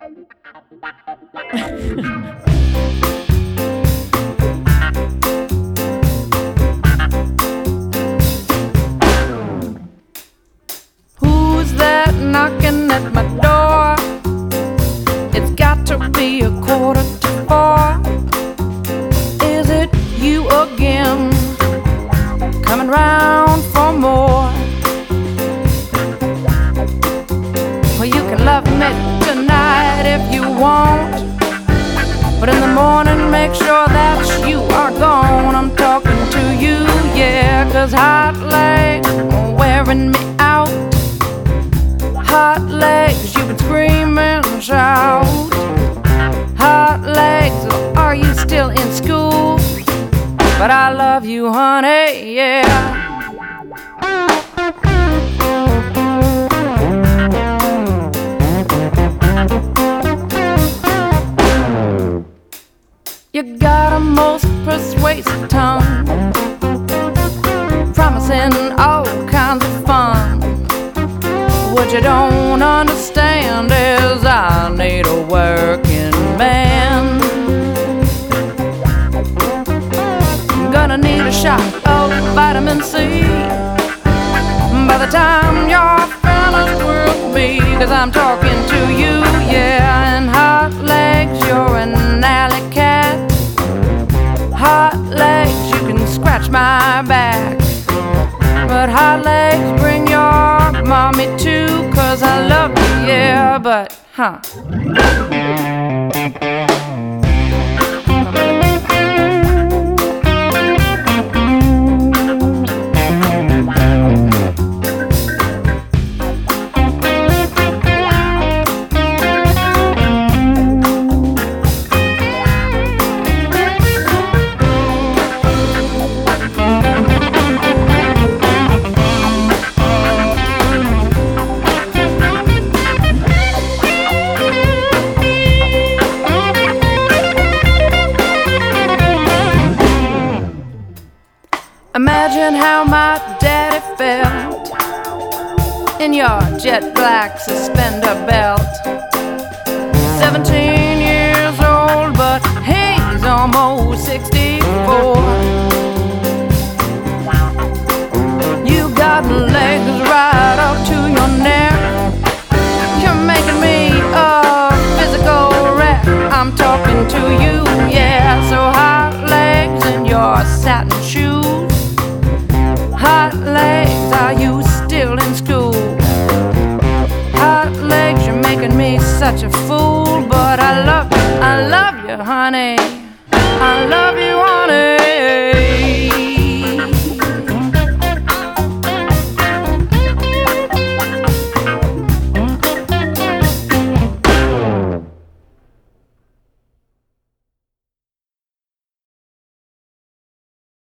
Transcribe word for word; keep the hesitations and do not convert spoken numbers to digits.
Who's that knocking at my door? It's got to be a quarter to four. Is it you again? Coming round for more? Well, you can love me tonight if you want, but in the morning make sure that you are gone. I'm talking to you, yeah, 'cause hot legs are wearing me out. Hot legs, you can scream and shout. Hot legs, are you still in school? But I love you, honey, yeah. You got a most persuasive tongue, promising all kinds of fun. What you don't understand is I need a working man. I'm gonna need a shot of vitamin C by the time you're finished with me, 'cause I'm talking to you, yeah. And hot legs, you're an alley cat. Hot legs, you can scratch my back. But hot legs, bring your mommy too, 'cause I love you, yeah, but, huh. Imagine how my daddy felt in your jet black suspender belt. Seventeen years old, but he's almost sixty-four. You got legs right up to your neck. You're making me a physical wreck. I'm talking to you, yeah. So hot legs in your satin shoes. Hot legs, are you still in school? Hot legs, you're making me such a fool. But I love you, I love you, honey. I love